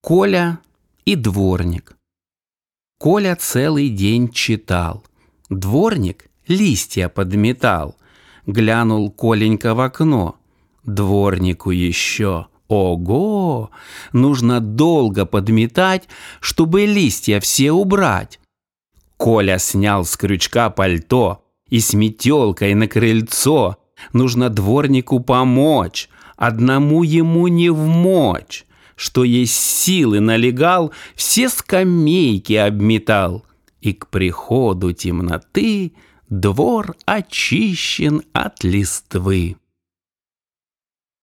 Коля и дворник. Коля целый день читал, дворник листья подметал. Глянул Коленька в окно, дворнику еще, ого, нужно долго подметать, чтобы листья все убрать. Коля снял с крючка пальто и с метелкой на крыльцо. Нужно дворнику помочь, одному ему не вмочь. Что есть силы налегал, все скамейки обметал. И к приходу темноты двор очищен от листвы.